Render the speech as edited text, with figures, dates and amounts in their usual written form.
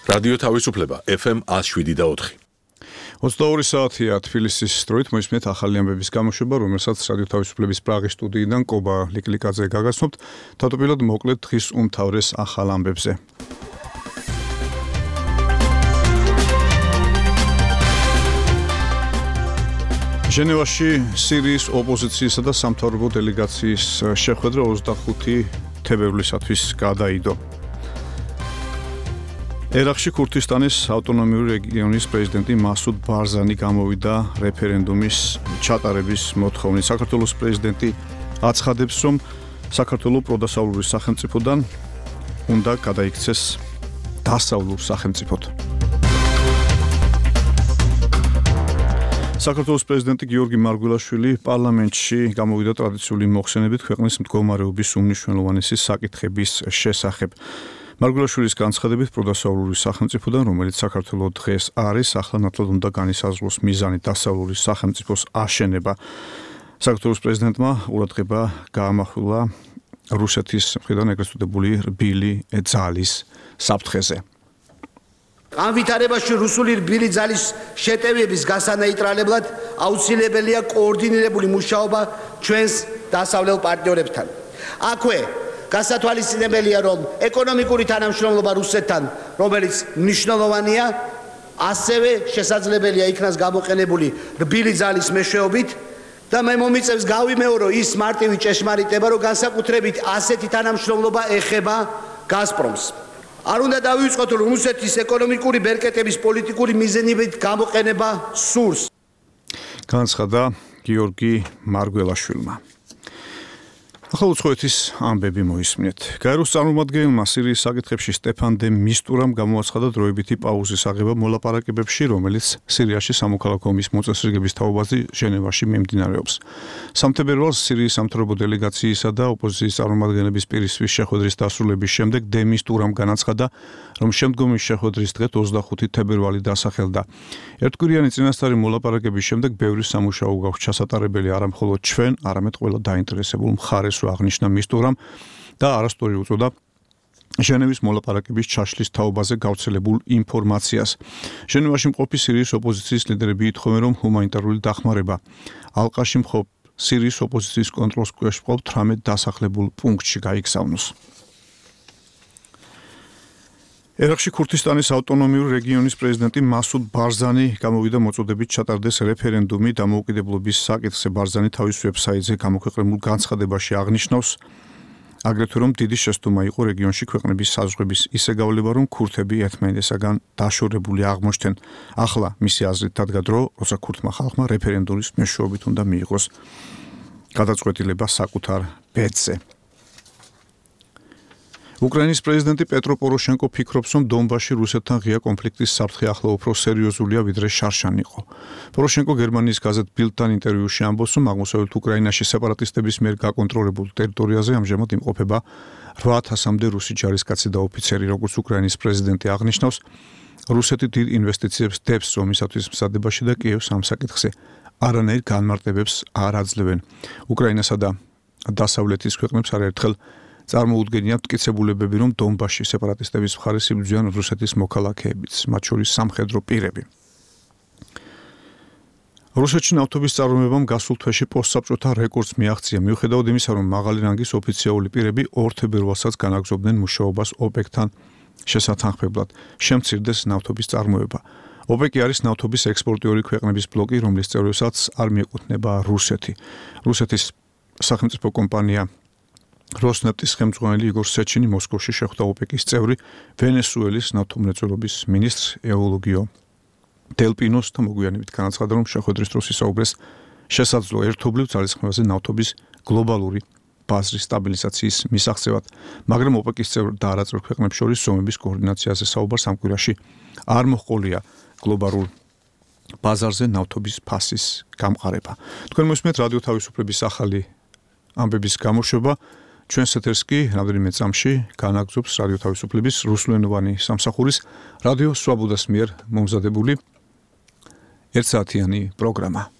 რადიო თავისუფლება FM 107.4. 22 საათია თბილისის დროით მოისმენთ ახალი ამბების გამოშვება, რომელსაც რადიო თავისუფლების პრაღის სტუდიიდან კობა ლიკლიკაძე გაგაცნობთ. თავდაპირველად მოკლედ დღის უმთავრეს ახალ ამბებზე. ჟენევაში სირიის ოპოზიციისა და სამთავრობო დელეგაციის შეხვედრა 25 თებერვლისათვის გადაიდო. ერაყში ქურთისტანის ავტონომიური რეგიონის პრეზიდენტი მასუდ ბარზანი გამოვიდა რეფერენდუმის ჩატარების მოთხოვნით. საქართველოს პრეზიდენტი აცხადებს, რომ საქართველოს პროდასავლური სახელმწიფოდან უნდა გადაიქცეს დასავლურ სახელმწიფოდ. საქართველოს პრეზიდენტი გიორგი მარგველაშვილი პარლამენტში გამოვიდა ტრადიციული მოხსენებით ქვეყნის მდგომარეობის უმნიშვნელოვანესი საკითხების შესახებ. მარგველაშვილის განცხადებით პროდასავლური სახელმწიფოდან, რომელიც საქართველოს დღეს არის, ახლა ნათლად უნდა განისაზღვროს მიზანი დასავლური სახელმწიფოს აშენება. საქართველოს პრეზიდენტმა ყურადღება გაამახვილა რუსეთის მხრიდან ეგრეთ წოდებული რბილი ძალის საფრთხეზე. ამ ვითარებაში რუსული რბილი ძალის შეტევების გასანეიტრალებლად აუცილებელია კოორდინირებული მუშაობა ჩვენს დასავლელ პარტნიორებთან. აქვე გასათვალისწინებელია, რომ ეკონომიკური თანამშრომლობა რუსეთთან, რომელიც მნიშვნელოვანია, ასევე შესაძლებელია იქნას გამოყენებული რბილი ძალის მეშვეობით და მე მომიწევს გავიმეორო ის მარტივი ჭეშმარიტება, რომ განსაკუთრებით ასეთი თანამშრომლობა ეხება გაზპრომს. არ უნდა დავივიწყოთ, რომ რუსეთის ეკონომიკური ბერკეტების პოლიტიკური მიზნებით გამოყენება სურს. განცხადა გიორგი მარგველაშვილმა. ახლა უცხოეთის ამბები მოისმინეთ. გაეროს წარმომადგენელმა სირიის საკითხებში სტეფან დე მისტურამ გამოაცხადა დროებითი პაუზის აღება მოლაპარაკებებში, რომელიც სირიაში სამოქალაქო ომის მოწესრიგების თაობაზე ჟენევაში მიმდინარეობს. სამთებერვალს სირიის სამთავრობო დელეგაციისა და ოპოზიციის წარმომადგენლების პირისთვის შეხვედრის დასრულების შემდეგ დე მისტურამ განაცხადა, რომ შემდგომი შეხვედრის დღე 25 თებერვალი დასახელდა. ერთკვირიანი წინასწარი მოლაპარაკების შემდეგ ბევრი სამუშაო გაქვს ჩასატარებელი არა მხოლოდ ჩვენ, არამედ ყველა დაინტერესებულ მხარეს, აღნიშნა მისტურამ და არასწორი უწოდა ჟენევის მოლაპარაკების ჩაშლის თაობაზე გავრცელებულ ინფორმაციას. ჟენევაში მყოფი სირიის ოპოზიციის ლიდერები ითხოვენ, რომ ჰუმანიტარული დახმარება ალყაში მყოფ სირიის ოპოზიციის კონტროლს ქვეშ მყოფ 18 დასახლებულ პუნქტში გაიგზავნოს. ერაყში ქურთისტანის ავტონომიური რეგიონის პრეზიდენტი მასუდ ბარზანი გამოვიდა მოწოდებით ჩატარდეს რეფერენდუმი დამოუკიდებლობის საკითხზე. ბარზანი თავის ვებსაიტზე გამოქვეყნებულ განცხადებაში აღნიშნავს, აგრეთვე რომ დიდი შეცდომა იყო რეგიონში ქვეყნების საზღვრების ისე გავლება, რომ ქურთები ერთმანეთისაგან დაშორებული აღმოჩნდნენ. ახლა მისი აზრით დადგა დრო, როცა ქურთმა ხალხმა რეფერენდუმის მეშვეობით უნდა მიიღოს გადაწყვეტილება საკუთარ ბედზე. უკრაინის პრეზიდენტი პეტრო პოროშენკო ფიქრობს, რომ დონბასში რუსეთთან ღია კონფლიქტის საფრთხე ახლა უფრო სერიოზულია, ვიდრე შარშან იყო. პოროშენკო გერმანიის გაზეთ ბილდთან ინტერვიუში ამბობს, რომ აღმოსავლეთ უკრაინაში სეპარატისტების მიერ გაკონტროლებულ ტერიტორიაზე ამჟამად იმყოფება 8000-მდე რუსი ჯარისკაცი და ოფიცერი. როგორც უკრაინის პრეზიდენტი აღნიშნავს, რუსეთი დიდ ინვესტიციებს დებს ომისათვის მზადებაში და კიევს ამ საკითხზე არანაირ განმარტებებს არ აძლევენ. უკრაინასა და დასავლეთის ქვეყნებს არაერთხელ წარმოუდგენიათ მტკიცებულებები, რომ დონბასში სეპარატისტების მხარეს იბრძვიან რუსეთის მოქალაქეებიც, მათ შორის სამხედრო პირები. რუსეთში ნავთობის წარმოებამ გასულ თვეში პოსტსაბჭოთა რეკორდს მიაღწია, მიუხედავად იმისა, რომ მაღალი რანგის ოფიციალური პირები 2 თებერვალსაც განაგრძობდნენ მუშაობას ოპეკთან შესათანხმებლად, შემცირდეს ნავთობის წარმოება. ოპეკი არის ნავთობის ექსპორტიორი ქვეყნების ბლოკი, რომლის წევრებსაც არ მიეკუთვნება რუსეთი. რუსეთის სახელმწიფო კომპანია როსნეფტის ხელმძღვანელი იგორ სეჩინი მოსკოვში შეხვდა ოპეკის წევრი ვენესუელის ნავთობმრეწველობის მინისტრ ეოლოგიო დელპინოს და მოგვიანებით განაცხადა, რომ შეხვედრის დროს ისაუბრეს შესაძლო ერთობლივ ძალისხმევაზე ნავთობის გლობალური ბაზრის სტაბილიზაციის მისაღწევად, მაგრამ ოპეკის წევრ და არაწევრ ქვეყნებს შორის ზომების კოორდინაციაზე საუბარს ამ კვირაში არ მოჰყოლია გლობალურ ბაზარზე ნავთობის ფასის გამყარება. თქვენ მოსმენთ რადიო თავისუფლების ახალი ამბების გამოშვება. ჩვენს ეთერს კი რამდენიმე წამში განაგრძობს რადიო თავისუფლების რუსულენოვანი სამსახურის რადიო სვაბოდას მიერ მომზადებული ერთსაათიანი პროგრამა.